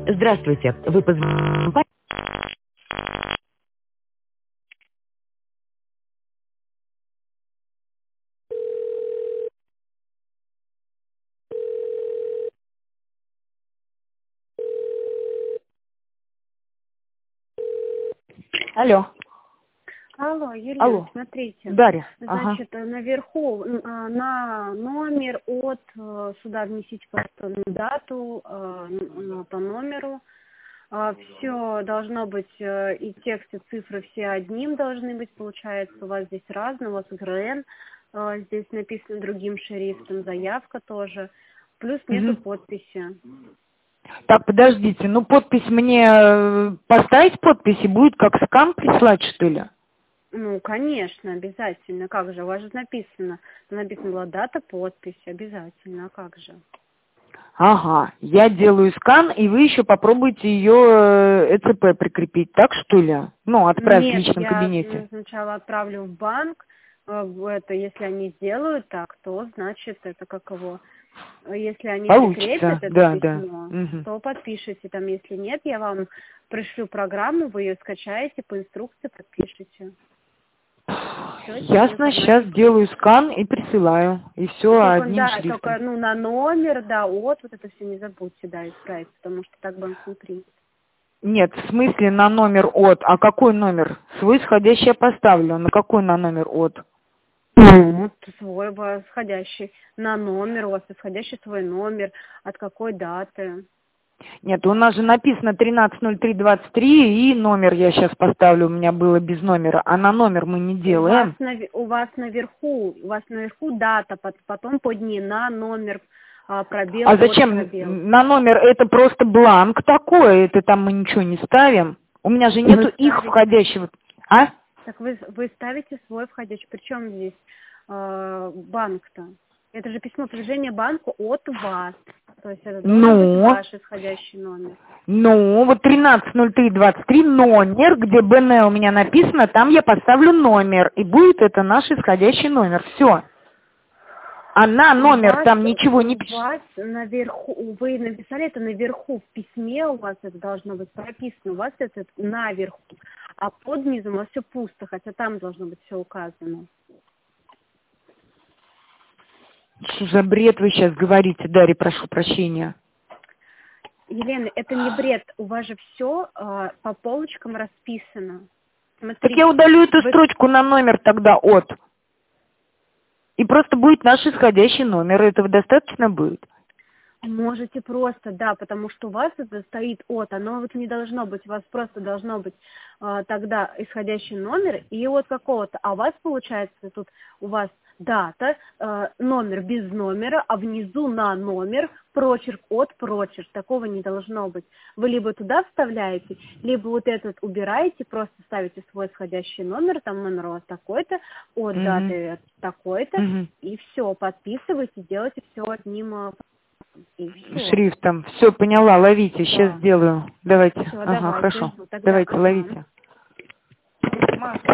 Здравствуйте. Вы позвонили. Алло. Алло, Елена, Алло. смотрите. Дарья. Ага. Значит, наверху на номер от сюда внесите просто дату по номеру. Все должно быть, и текст, и цифры все одним должны быть, получается. У вас здесь разное, у вас ГРН, здесь написано другим шрифтом, заявка тоже. Плюс нету подписи. Так, подождите, ну подпись мне поставить подпись и будет как скан прислать, что ли? Ну, конечно, обязательно. Как же? У вас же написано. Написана была дата, подпись. Обязательно. А как же? Ага, я делаю скан, и вы еще попробуйте ее ЭЦП прикрепить, так что ли? Ну, отправить в Нет, личном я кабинете. сначала отправлю в банк. Если они сделают так, то значит это каково. Если они Получится, прикрепят это да, да. письмо, Мгм. то подпишите. Там, если нет, я вам пришлю программу, вы ее скачаете, по инструкции подпишите. Всё, Ясно, сейчас делаю скан и присылаю. И все Только, одним да, шрифтом. только, на номер, да, вот это все не забудьте, да, исправить, потому что так банк не примет. Нет, в смысле на номер от. А какой номер? Свой исходящий я поставлю. На какой на номер от? Вот свой восходящий на номер, у вас исходящий свой номер, от какой даты. Нет, у нас же написано 130323, и номер я сейчас поставлю, у меня было без номера, а на номер мы не делаем. У вас наверху дата, потом под ней на номер, пробел, А от зачем пробел. на номер? Это просто бланк такой, это там мы ничего не ставим. У меня же нету Вы их ставите, входящего. А? так вы ставите свой входящий. Причем здесь банк-то? Это же письмо движения банку от вас. То есть это должен быть ваш исходящий номер. Ну, вот 130323 номер, где БН у меня написано, там я поставлю номер, и будет это наш исходящий номер. Все. А на номер там ничего не У пишет. вас наверху, вы написали это наверху, в письме у вас это должно быть прописано, у вас это наверху, а под низом у вас все пусто, хотя там должно быть все указано. Что за бред вы сейчас говорите, Дарья, прошу прощения. Елена, это не бред, у вас же все по полочкам расписано. Так Смотрите, я удалю эту строчку на номер тогда от. И просто будет наш исходящий номер. Этого достаточно будет? можете просто, да, потому что у вас это стоит от, оно вот не должно быть, у вас просто должно быть тогда исходящий номер и от какого-то, а у вас получается тут у вас дата, номер без номера, а внизу на номер прочерк от прочерк, такого не должно быть. Вы либо туда вставляете, либо вот этот убираете, просто ставите свой исходящий номер, там номер у вас такой-то, от даты такой-то, и все, подписывайте, делайте все одним и все. Шрифтом. Все, поняла, ловите. Сейчас Да. сделаю. Давайте. Все, Ага, давайте. хорошо. Тогда, Давайте, ловите.